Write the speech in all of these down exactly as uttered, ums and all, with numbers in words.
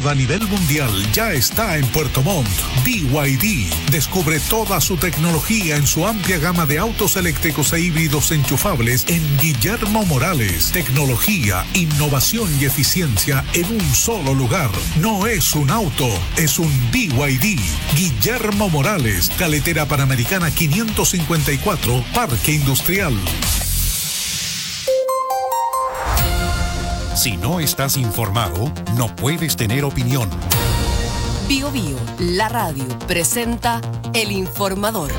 a nivel mundial ya está en Puerto Montt. B Y D descubre toda su tecnología en su amplia gama de autos eléctricos e híbridos enchufables en Guillermo Morales. Tecnología, innovación y eficiencia en un solo lugar. No es un auto, es un B Y D. Guillermo Morales, Carretera Panamericana quinientos cincuenta y cuatro, Parque Industrial. Si no estás informado, no puedes tener opinión. Bio Bio, la radio, presenta El Informador.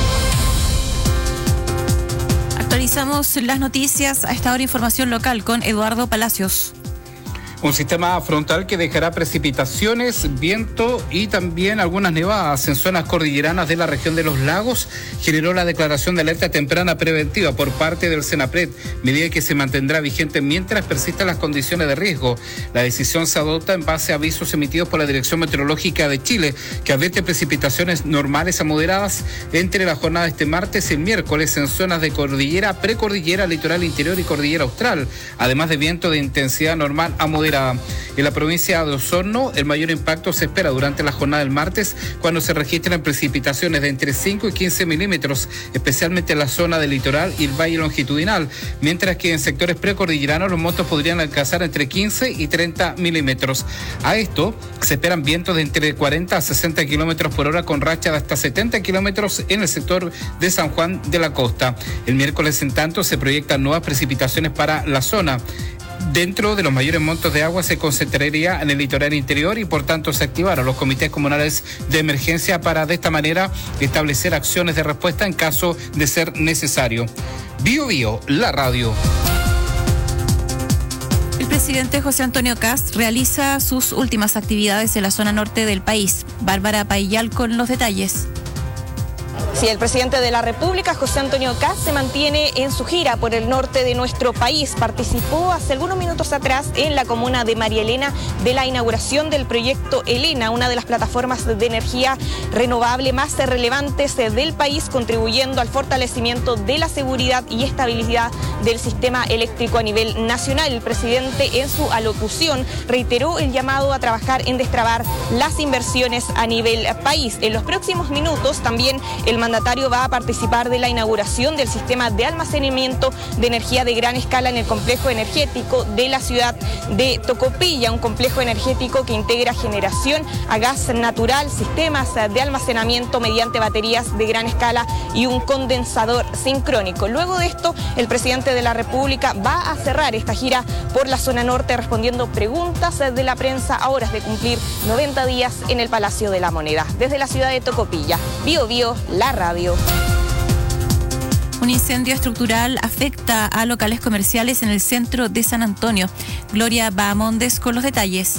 Actualizamos las noticias a esta hora, información local con Eduardo Palacios. Un sistema frontal que dejará precipitaciones, viento y también algunas nevadas en zonas cordilleranas de la región de los lagos generó la declaración de alerta temprana preventiva por parte del Senapred, medida que se mantendrá vigente mientras persistan las condiciones de riesgo. La decisión se adopta en base a avisos emitidos por la Dirección Meteorológica de Chile, que advierte precipitaciones normales a moderadas entre la jornada de este martes y el miércoles en zonas de cordillera, precordillera, litoral interior y cordillera austral, además de viento de intensidad normal a moderada. En la provincia de Osorno, el mayor impacto se espera durante la jornada del martes, cuando se registran precipitaciones de entre cinco y quince milímetros, especialmente en la zona del litoral y el valle longitudinal, mientras que en sectores precordilleranos los montos podrían alcanzar entre quince y treinta milímetros. A esto se esperan vientos de entre cuarenta a sesenta kilómetros por hora con rachas de hasta setenta kilómetros en el sector de San Juan de la Costa. El miércoles, en tanto, se proyectan nuevas precipitaciones para la zona. Dentro de los mayores montos de agua se concentraría en el litoral interior y por tanto se activaron los comités comunales de emergencia para de esta manera establecer acciones de respuesta en caso de ser necesario. Bio Bio, la radio. El presidente José Antonio Kast realiza sus últimas actividades en la zona norte del país. Bárbara Paillal con los detalles. Sí, el presidente de la República, José Antonio Kast, se mantiene en su gira por el norte de nuestro país. Participó hace algunos minutos atrás en la comuna de María Elena de la inauguración del proyecto Elena, una de las plataformas de energía renovable más relevantes del país, contribuyendo al fortalecimiento de la seguridad y estabilidad del sistema eléctrico a nivel nacional. El presidente, en su alocución, reiteró el llamado a trabajar en destrabar las inversiones a nivel país. En los próximos minutos también el mandatario va a participar de la inauguración del sistema de almacenamiento de energía de gran escala en el complejo energético de la ciudad de Tocopilla, un complejo energético que integra generación a gas natural, sistemas de almacenamiento mediante baterías de gran escala y un condensador sincrónico. Luego de esto, el presidente de la República va a cerrar esta gira por la zona norte respondiendo preguntas de la prensa a horas de cumplir noventa días en el Palacio de la Moneda. Desde la ciudad de Tocopilla, Bio Bio, la radio. Un incendio estructural afecta a locales comerciales en el centro de San Antonio. Gloria Bahamondes con los detalles.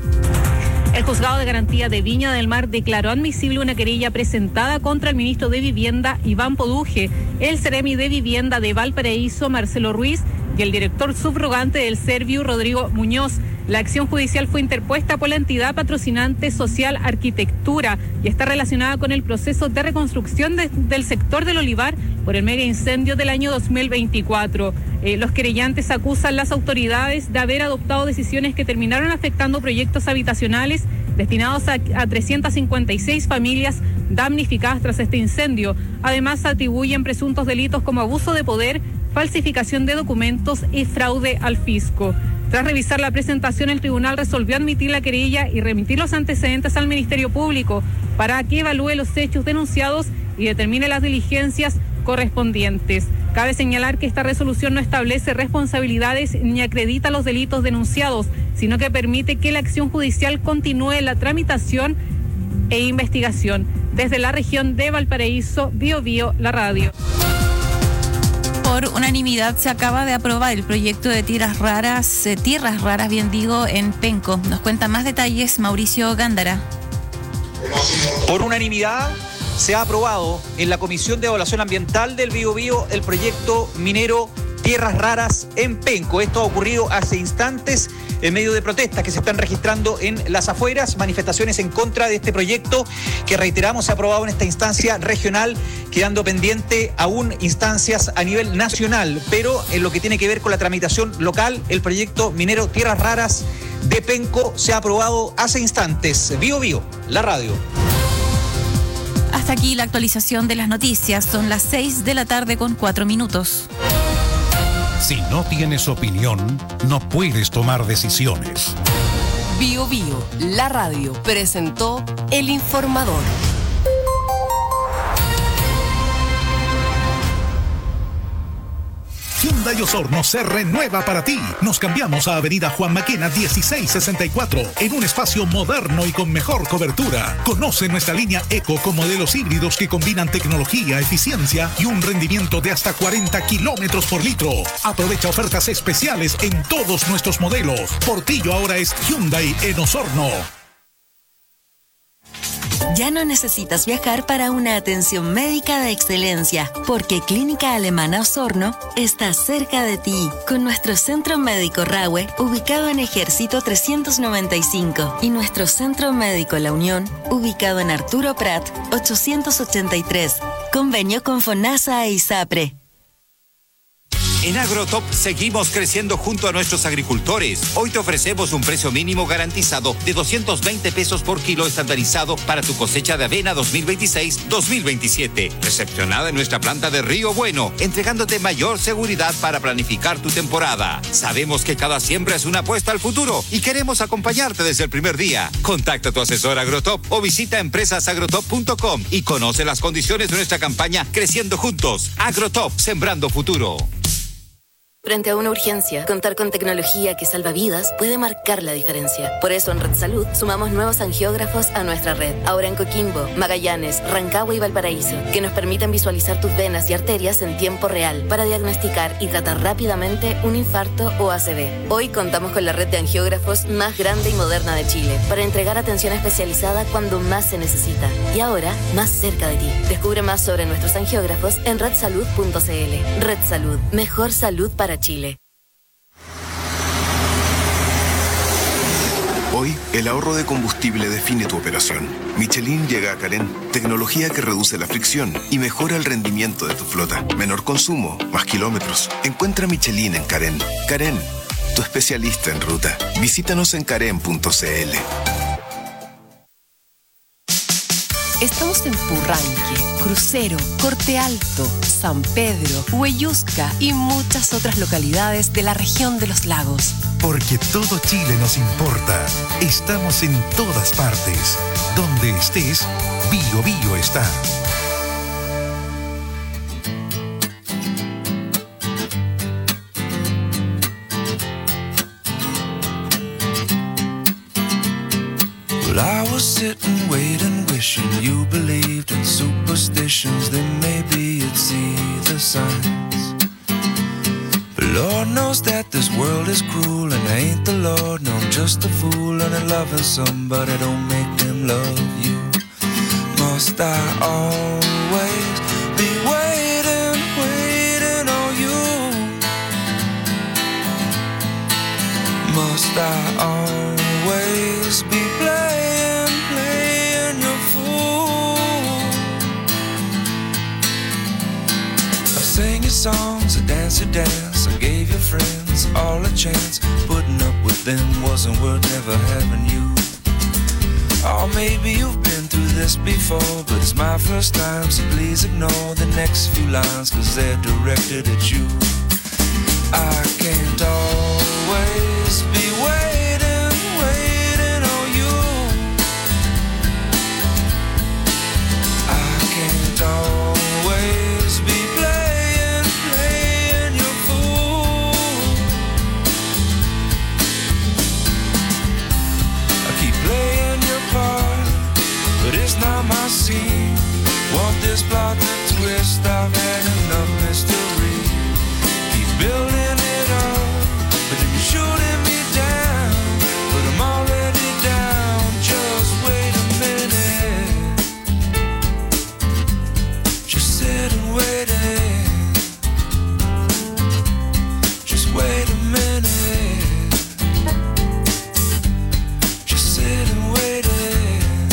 El Juzgado de Garantía de Viña del Mar declaró admisible una querella presentada contra el ministro de Vivienda, Iván Poduje, el Ceremi de Vivienda de Valparaíso, Marcelo Ruiz, y el director subrogante del Serviu, Rodrigo Muñoz. La acción judicial fue interpuesta por la entidad patrocinante Social Arquitectura y está relacionada con el proceso de reconstrucción de, del sector del Olivar por el mega incendio del año dos mil veinticuatro. Eh, los querellantes acusan a las autoridades de haber adoptado decisiones que terminaron afectando proyectos habitacionales destinados a, a trescientas cincuenta y seis familias damnificadas tras este incendio. Además, atribuyen presuntos delitos como abuso de poder, falsificación de documentos y fraude al fisco. Tras revisar la presentación, el tribunal resolvió admitir la querella y remitir los antecedentes al Ministerio Público para que evalúe los hechos denunciados y determine las diligencias correspondientes. Cabe señalar que esta resolución no establece responsabilidades ni acredita los delitos denunciados, sino que permite que la acción judicial continúe la tramitación e investigación. Desde la región de Valparaíso, Bio Bio, la radio. Por unanimidad se acaba de aprobar el proyecto de tierras raras, eh, tierras raras, bien digo, en Penco. Nos cuenta más detalles Mauricio Gándara. Por unanimidad se ha aprobado en la Comisión de Evaluación Ambiental del Biobío el proyecto minero Tierras Raras en Penco. Esto ha ocurrido hace instantes en medio de protestas que se están registrando en las afueras, manifestaciones en contra de este proyecto que, reiteramos, se ha aprobado en esta instancia regional, quedando pendiente aún instancias a nivel nacional. Pero en lo que tiene que ver con la tramitación local, el proyecto minero Tierras Raras de Penco se ha aprobado hace instantes. Bio Bio, la radio. Hasta aquí la actualización de las noticias. Son las seis de la tarde con cuatro minutos. Si no tienes opinión, no puedes tomar decisiones. Bio Bio, la radio, presentó El Informador. Hyundai Osorno se renueva para ti. Nos cambiamos a Avenida Juan Maquena dieciséis sesenta y cuatro en un espacio moderno y con mejor cobertura. Conoce nuestra línea Eco con modelos híbridos que combinan tecnología, eficiencia y un rendimiento de hasta cuarenta kilómetros por litro. Aprovecha ofertas especiales en todos nuestros modelos. Portillo ahora es Hyundai en Osorno. Ya no necesitas viajar para una atención médica de excelencia, porque Clínica Alemana Osorno está cerca de ti, con nuestro Centro Médico Rahue, ubicado en Ejército trescientos noventa y cinco, y nuestro Centro Médico La Unión, ubicado en Arturo Prat ochocientos ochenta y tres. Convenio con FONASA e ISAPRE. En Agrotop seguimos creciendo junto a nuestros agricultores. Hoy te ofrecemos un precio mínimo garantizado de doscientos veinte pesos por kilo estandarizado para tu cosecha de avena dos mil veintiséis dos mil veintisiete. Recepcionada en nuestra planta de Río Bueno, entregándote mayor seguridad para planificar tu temporada. Sabemos que cada siembra es una apuesta al futuro y queremos acompañarte desde el primer día. Contacta a tu asesor Agrotop o visita empresas agrotop punto com y conoce las condiciones de nuestra campaña Creciendo Juntos. Agrotop, sembrando futuro. Frente a una urgencia, contar con tecnología que salva vidas puede marcar la diferencia. Por eso en Red Salud sumamos nuevos angiógrafos a nuestra red. Ahora en Coquimbo, Magallanes, Rancagua y Valparaíso, que nos permiten visualizar tus venas y arterias en tiempo real para diagnosticar y tratar rápidamente un infarto o A C V. Hoy contamos con la red de angiógrafos más grande y moderna de Chile para entregar atención especializada cuando más se necesita. Y ahora, más cerca de ti. Descubre más sobre nuestros angiógrafos en red salud punto c l. Red Salud, mejor salud para Chile. Hoy, el ahorro de combustible define tu operación. Michelin llega a Carén, tecnología que reduce la fricción y mejora el rendimiento de tu flota. Menor consumo, más kilómetros. Encuentra Michelin en Carén. Carén, tu especialista en ruta. Visítanos en carén punto c l. Estamos en Purranque, Crucero, Corte Alto, San Pedro, Huellusca y muchas otras localidades de la región de los lagos. Porque todo Chile nos importa. Estamos en todas partes. Donde estés, Bio Bio está. Well, I was sitting, waiting, wishing you believed in superstitions. Then maybe you'd see the signs. But Lord knows that this world is cruel, and I ain't the Lord, no, I'm just a fool. And I'm loving somebody don't make them love you. Must I always be waiting, waiting on you? Must I always be playing, playing your fool? I sang your songs, I danced your dance, I gave your friends all a chance. Putting up with them wasn't worth never having you. Oh, maybe you've been through this before, but it's my first time, so please ignore the next few lines, cause they're directed at you. I can't always be waiting, waiting on you. I can't always be playing, playing your fool. I keep playing your part, but it's not my scene. Want this plot to twist, I've had enough mystery. Keep building it up, but then you're shooting me down. But I'm already down, just wait a minute. Just sit and wait it. Just wait a minute. Just sit and wait it.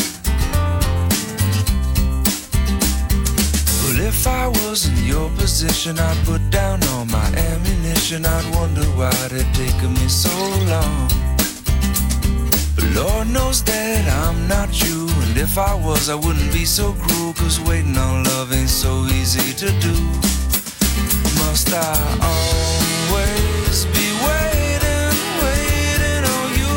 Well, if I was in your position, I'd put down all my ammunition. I'd wonder why it taken me so long. Lord knows that I'm not you, and if I was I wouldn't be so cruel, 'cause waiting on love ain't so easy to do. Must I always be waiting, waiting on you?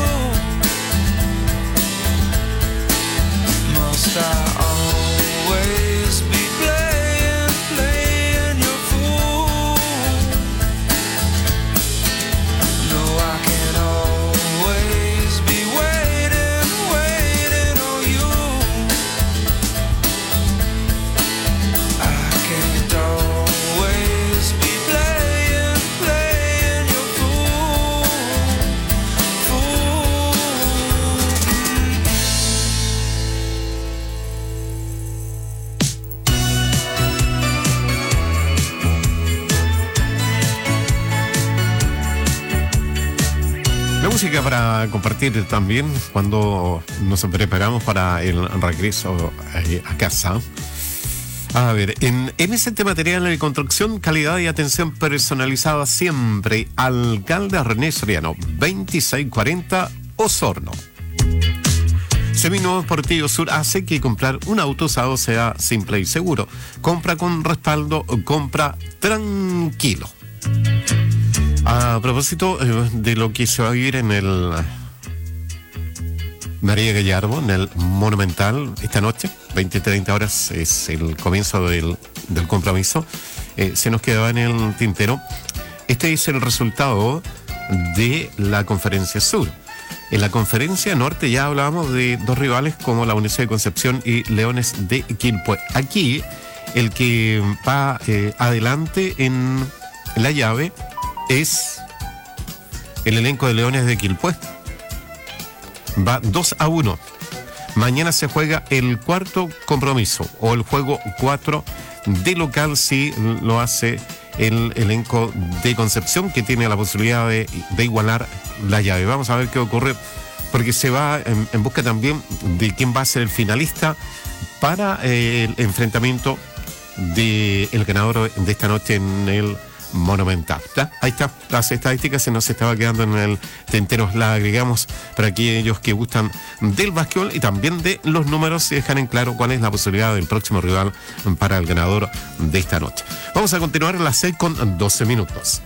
Must I always be playing, playing your fool? No, I can't always be waiting, waiting on you. I can't always be playing, playing your fool, fool. La música para compartir también cuando nos preparamos para el regreso eh, a casa. A ver, en M S T Material de Construcción, calidad y atención personalizada siempre. Alcalde René Soriano, veintiséis cuarenta Osorno. Seminuevos Portillo Sur hace que comprar un auto usado sea simple y seguro. Compra con respaldo, compra tranquilo. A propósito eh, de lo que se va a vivir en el María Gallardo, en el Monumental, esta noche, veinte treinta horas, es el comienzo del, del compromiso. Eh, se nos quedaba en el tintero. Este es el resultado de la Conferencia Sur. En la Conferencia Norte ya hablábamos de dos rivales como la Universidad de Concepción y Leones de Quilpué. Aquí, el que va eh, adelante en la llave es el elenco de Leones de Quilpué. Va dos a uno. Mañana se juega el cuarto compromiso, o el juego cuatro de local, si lo hace el elenco de Concepción, que tiene la posibilidad de, de igualar la llave. Vamos a ver qué ocurre, porque se va en, en busca también de quién va a ser el finalista para eh, el enfrentamiento del ganador de esta noche en el Monumental. ¿Está? Ahí está, las estadísticas se nos estaba quedando en el tintero, las agregamos para aquellos que gustan del básquetbol y también de los números y dejan en claro cuál es la posibilidad del próximo rival para el ganador de esta noche. Vamos a continuar a las seis con doce minutos.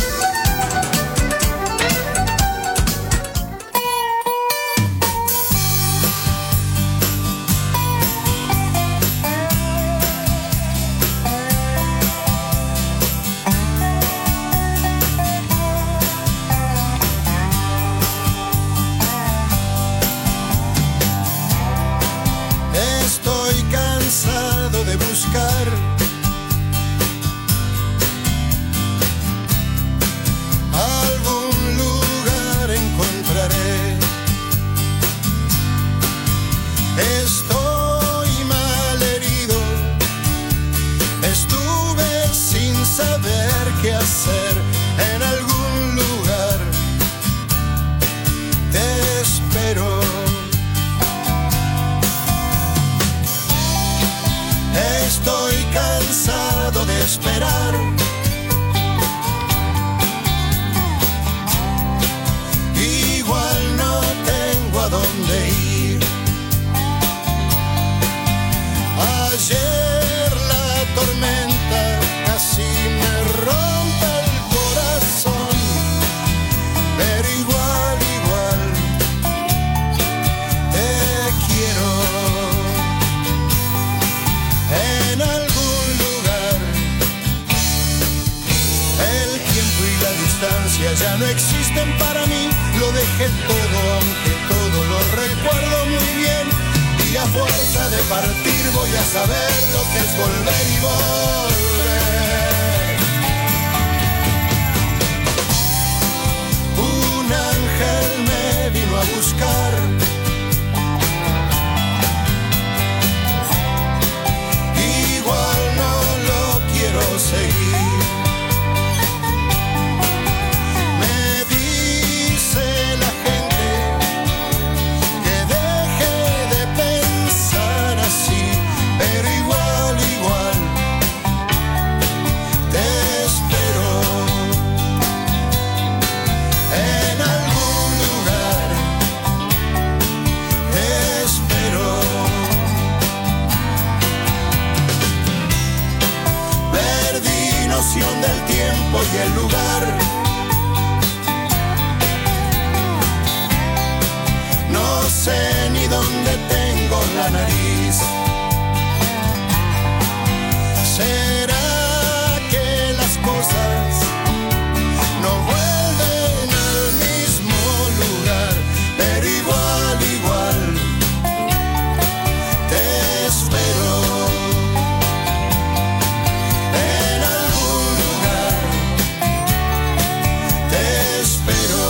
Ya no existen para mí, lo dejé todo, aunque todo lo recuerdo muy bien. Y a fuerza de partir voy a saber lo que es volver y volver. Un ángel me vino a buscar, igual no lo quiero seguir. aquel lugar. No sé ni dónde tengo la nariz. ¿Será que las cosas no vuelven al mismo lugar? Pero igual, igual te espero en algún lugar. Te espero.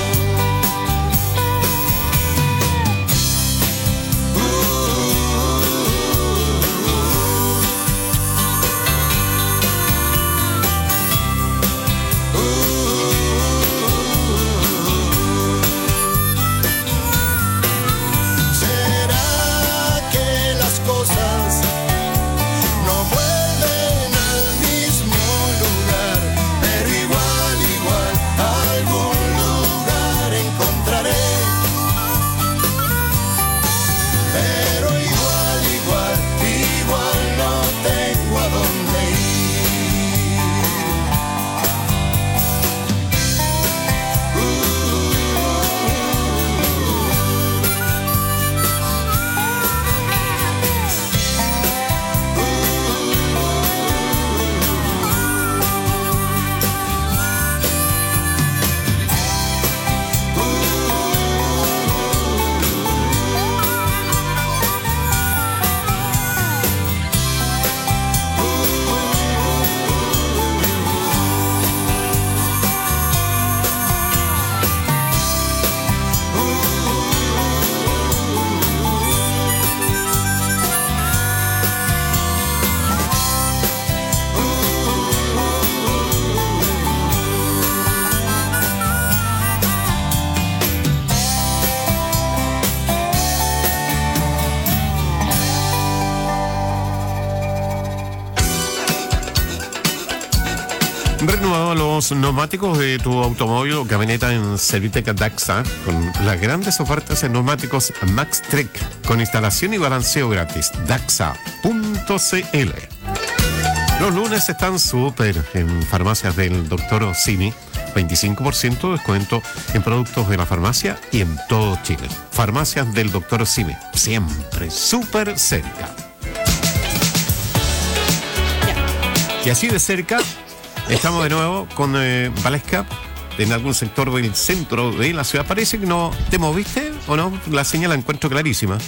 Renovado los neumáticos de tu automóvil o camioneta en Servitec Daxa con las grandes ofertas en neumáticos Max Trek con instalación y balanceo gratis. Daxa punto c l. Los lunes están súper en farmacias del doctor Simi. veinticinco por ciento de descuento en productos de la farmacia y en todo Chile. Farmacias del doctor Simi. Siempre súper cerca. Y así de cerca estamos de nuevo con eh, Valesca en algún sector del centro de la ciudad. Parece que no te moviste o no. La señal la encuentro clarísima.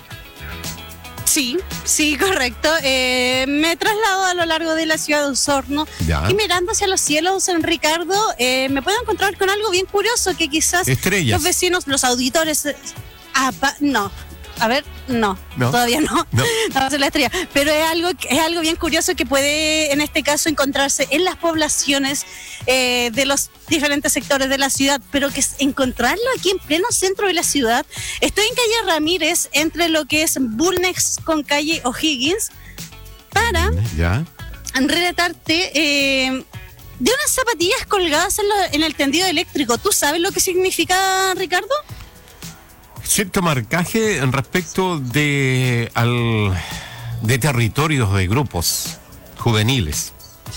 Sí, sí, correcto. Eh, me he trasladado a lo largo de la ciudad de Osorno ya. Y mirando hacia los cielos, San Ricardo, eh, me puedo encontrar con algo bien curioso que quizás Estrellas. los vecinos, los auditores... Eh, apa, no, a ver, no, no. todavía no, no. no va a ser la estrella, pero es algo, es algo bien curioso que puede en este caso encontrarse en las poblaciones eh, de los diferentes sectores de la ciudad, pero que es encontrarlo aquí en pleno centro de la ciudad. Estoy en calle Ramírez, entre lo que es Bulnex con calle O'Higgins, para ya. relatarte eh, de unas zapatillas colgadas en, lo, en el tendido eléctrico. ¿Tú sabes lo que significa, Ricardo? Cierto marcaje en respecto de al de territorios de grupos juveniles.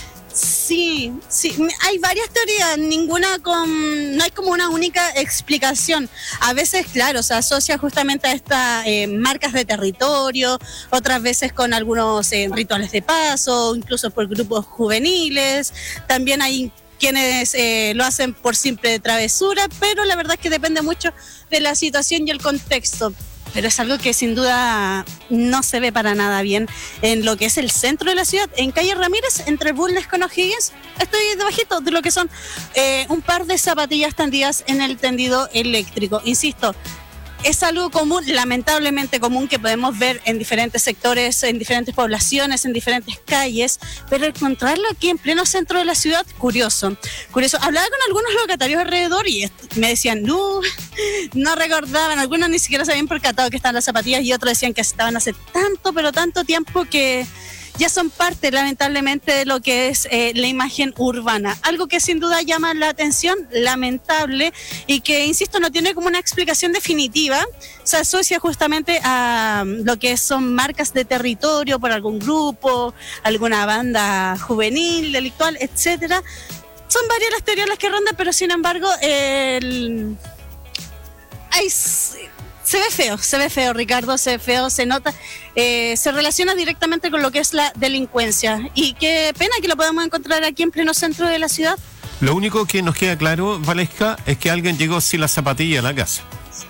Sí, sí, hay varias teorías, ninguna con, no hay como una única explicación. A veces, claro, se asocia justamente a estas eh, marcas de territorio, otras veces con algunos eh, rituales de paso, incluso por grupos juveniles. También hay quienes eh, lo hacen por simple travesura, pero la verdad es que depende mucho de la situación y el contexto. Pero es algo que sin duda no se ve para nada bien en lo que es el centro de la ciudad, en calle Ramírez, entre Bulnes con O'Higgins. Estoy debajito de lo que son eh, un par de zapatillas tendidas en el tendido eléctrico. Insisto, es algo común, lamentablemente común, que podemos ver en diferentes sectores, en diferentes poblaciones, en diferentes calles, pero encontrarlo aquí en pleno centro de la ciudad, curioso. Curioso. Hablaba con algunos locatarios alrededor y me decían, no, no recordaban, algunos ni siquiera se habían percatado que estaban las zapatillas y otros decían que estaban hace tanto, pero tanto tiempo que ya son parte, lamentablemente, de lo que es eh, la imagen urbana. Algo que sin duda llama la atención, lamentable, y que, insisto, no tiene como una explicación definitiva. Se asocia justamente a lo que son marcas de territorio por algún grupo, alguna banda juvenil, delictual, etcétera. son varias las teorías las que rondan, pero sin embargo, el... Ay, se ve feo, se ve feo, Ricardo, se ve feo, se nota, eh, se relaciona directamente con lo que es la delincuencia. Y qué pena que lo podamos encontrar aquí en pleno centro de la ciudad. Lo único que nos queda claro, Valesca, es que alguien llegó sin la zapatilla a la casa.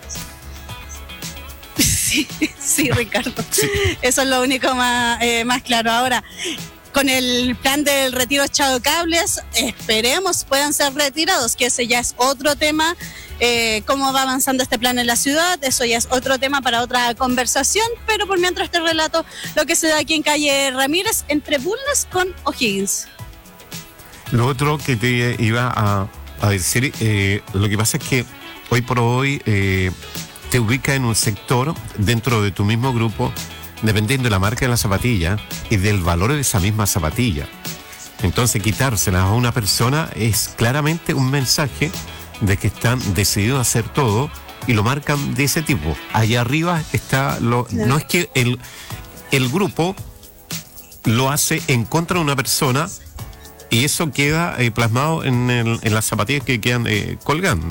Sí, sí, Ricardo. Sí. Eso es lo único más, eh, más claro. Ahora, con el plan del retiro echado cables, esperemos puedan ser retirados, que ese ya es otro tema. Eh, cómo va avanzando este plan en la ciudad, eso ya es otro tema para otra conversación, pero por mientras te relato lo que se da aquí en calle Ramírez, entre Bulnes con O'Higgins. Lo otro que te iba a, a decir, eh, lo que pasa es que hoy por hoy eh, te ubica en un sector dentro de tu mismo grupo, dependiendo de la marca de la zapatilla y del valor de esa misma zapatilla. Entonces quitárselas a una persona es claramente un mensaje de que están decididos a hacer todo y lo marcan de ese tipo. Allá arriba está lo... No, no es que el, el grupo lo hace en contra de una persona y eso queda eh, plasmado en, el, en las zapatillas que quedan eh, colgando.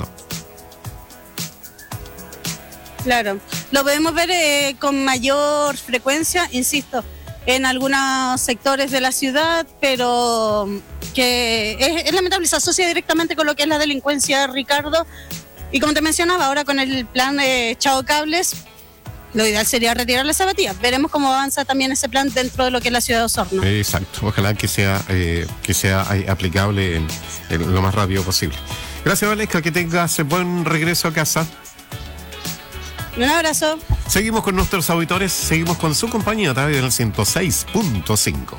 Claro, lo podemos ver eh, con mayor frecuencia, insisto, en algunos sectores de la ciudad, pero que es, es lamentable, se asocia directamente con lo que es la delincuencia, Ricardo. Y como te mencionaba, ahora con el plan de echado cables, lo ideal sería retirar las zapatillas. Veremos cómo avanza también ese plan dentro de lo que es la ciudad de Osorno. Exacto, ojalá que sea, eh, que sea aplicable en, en lo más rápido posible. Gracias, Valesca, que tengas buen regreso a casa. Un abrazo. Seguimos con nuestros auditores, seguimos con su compañía a través del ciento seis punto cinco.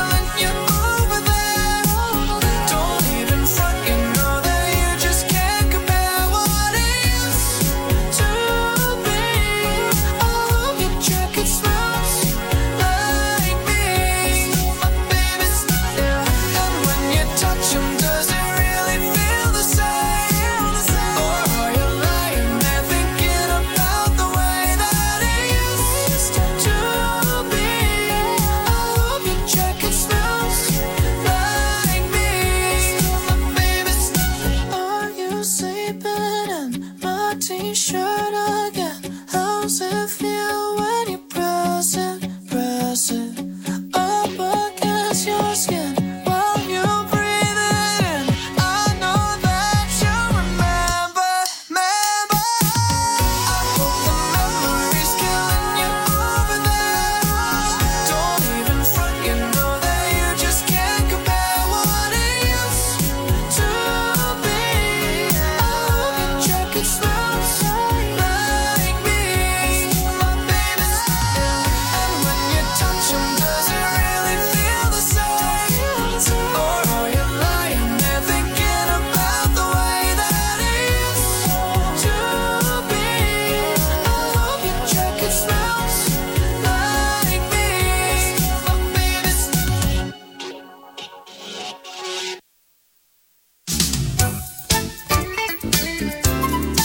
Can't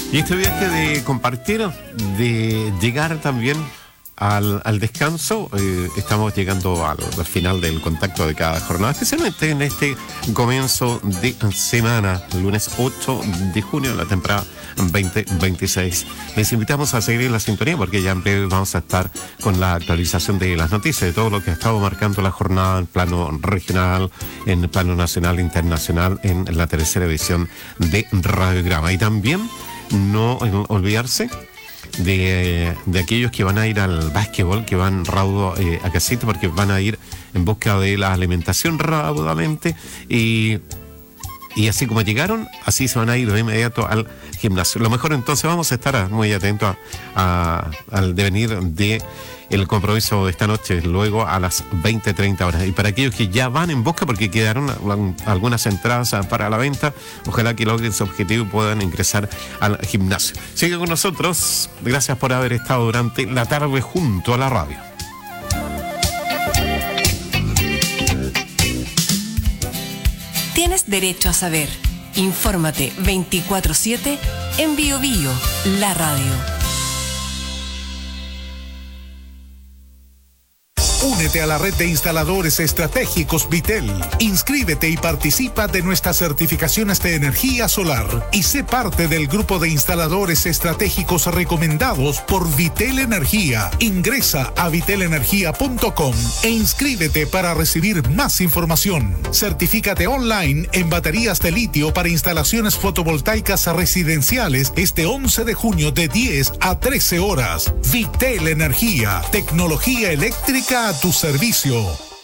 Y este viaje de compartir, de llegar también al, al descanso, eh, estamos llegando al, al final del contacto de cada jornada, especialmente en este comienzo de semana, el lunes ocho de junio, la temporada veinte veintiséis. Les invitamos a seguir la sintonía porque ya en breve vamos a estar con la actualización de las noticias, de todo lo que ha estado marcando la jornada en plano regional, en el plano nacional e internacional, en la tercera edición de Radiograma. Y también no olvidarse de, de aquellos que van a ir al básquetbol, que van raudo eh, a casita, porque van a ir en busca de la alimentación raudamente y, y así como llegaron, así se van a ir de inmediato al gimnasio. Lo mejor entonces vamos a estar muy atentos a, a, al devenir de el compromiso de esta noche, luego a las veinte treinta horas. Y para aquellos que ya van en busca, porque quedaron algunas entradas para la venta, ojalá que logren su objetivo y puedan ingresar al gimnasio. Sigue con nosotros, gracias por haber estado durante la tarde junto a la radio. Tienes derecho a saber. Infórmate veinticuatro siete en Bio Bio, la radio. Únete a la red de instaladores estratégicos Vitel. Inscríbete y participa de nuestras certificaciones de energía solar y sé parte del grupo de instaladores estratégicos recomendados por Vitel Energía. Ingresa a vitel energía punto com e inscríbete para recibir más información. Certifícate online en baterías de litio para instalaciones fotovoltaicas residenciales este once de junio de diez a trece horas. Vitel Energía, tecnología eléctrica a tu servicio.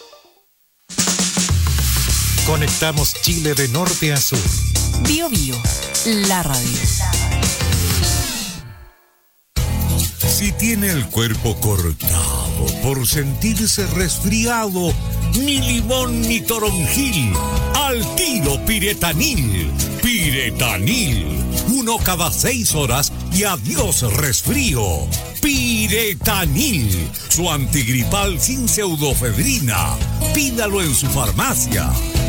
Conectamos Chile de norte a sur. Bio Bio, la radio. Si tiene el cuerpo cortado por sentirse resfriado, ni limón ni toronjil, al tiro Piretanil. Piretanil, uno cada seis horas y adiós resfrío. Piretanil, su antigripal sin pseudofedrina. Pídalo en su farmacia.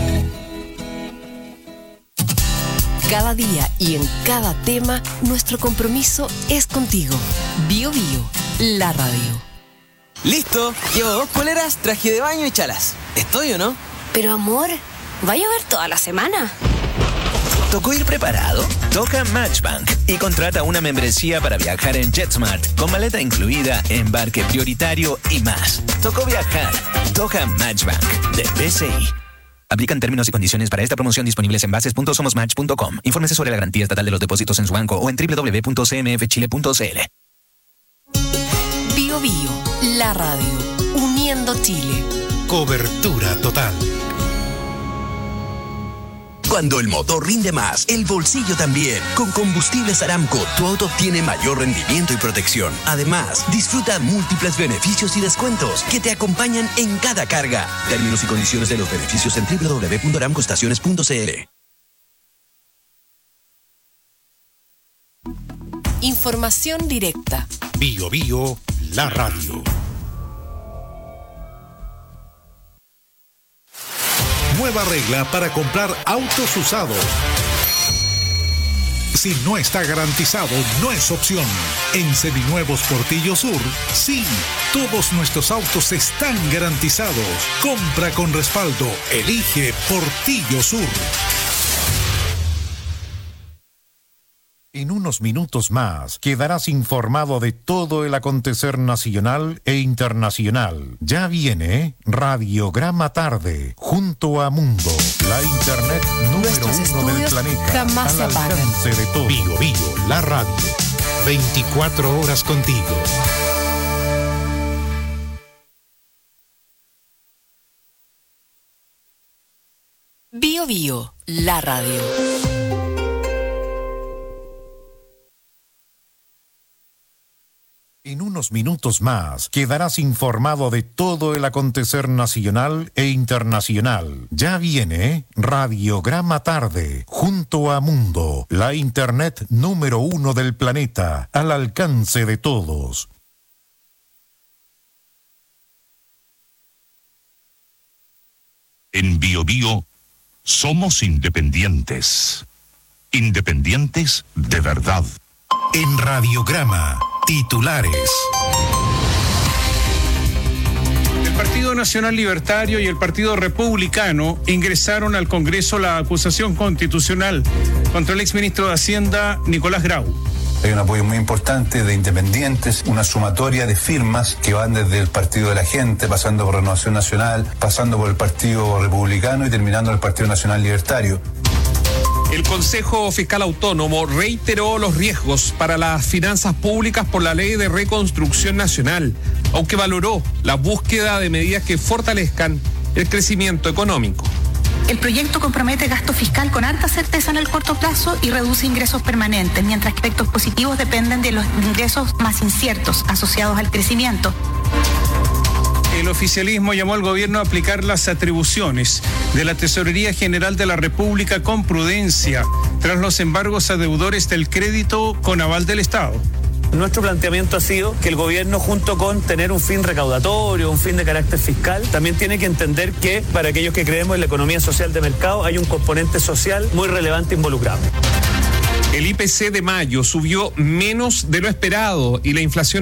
Cada día y en cada tema, nuestro compromiso es contigo. Bio Bio, la radio. Listo, llevo dos poleras, traje de baño y chalas. ¿Estoy o no? Pero amor, ¿va a llover toda la semana? ¿Tocó ir preparado? Toca Matchbank y contrata una membresía para viajar en JetSmart con maleta incluida, embarque prioritario y más. Tocó viajar. Toca Matchbank de B C I. Aplican términos y condiciones para esta promoción disponibles en bases punto somos match punto com. Infórmese sobre la garantía estatal de los depósitos en su banco o en doble u doble u doble u punto c m f chile punto c l. Bio Bio, la radio, uniendo Chile. Cobertura total. Cuando el motor rinde más, el bolsillo también. Con Combustibles Aramco, tu auto obtiene mayor rendimiento y protección. Además, disfruta múltiples beneficios y descuentos que te acompañan en cada carga. Términos y condiciones de los beneficios en doble u doble u doble u punto aramco estaciones punto c l. Información directa. Bio Bio, la radio. Nueva regla para comprar autos usados. Si no está garantizado, no es opción. En Seminuevos Portillo Sur, sí, todos nuestros autos están garantizados. Compra con respaldo. Elige Portillo Sur. En unos minutos más quedarás informado de todo el acontecer nacional e internacional. Ya viene Radiograma Tarde, junto a Mundo, la internet número uno del planeta, jamás al se apagan. alcance de todo. Bio Bio, la radio, veinticuatro horas contigo. Bio Bio, la radio. En unos minutos más quedarás informado de todo el acontecer nacional e internacional. Ya viene Radiograma Tarde, junto a Mundo, la internet número uno del planeta, al alcance de todos. En Bio Bio somos independientes. Independientes de verdad. En Radiograma, titulares. El Partido Nacional Libertario y el Partido Republicano ingresaron al Congreso la acusación constitucional contra el exministro de Hacienda, Nicolás Grau. Hay un apoyo muy importante de independientes, una sumatoria de firmas que van desde el Partido de la Gente, pasando por Renovación Nacional, pasando por el Partido Republicano y terminando en el Partido Nacional Libertario. El Consejo Fiscal Autónomo reiteró los riesgos para las finanzas públicas por la Ley de Reconstrucción Nacional, aunque valoró la búsqueda de medidas que fortalezcan el crecimiento económico. El proyecto compromete gasto fiscal con alta certeza en el corto plazo y reduce ingresos permanentes, mientras que efectos positivos dependen de los ingresos más inciertos asociados al crecimiento. El oficialismo llamó al gobierno a aplicar las atribuciones de la Tesorería General de la República con prudencia tras los embargos a deudores del crédito con aval del Estado. Nuestro planteamiento ha sido que el gobierno, junto con tener un fin recaudatorio, un fin de carácter fiscal, también tiene que entender que para aquellos que creemos en la economía social de mercado hay un componente social muy relevante involucrado. El I P C de mayo subió menos de lo esperado y la inflación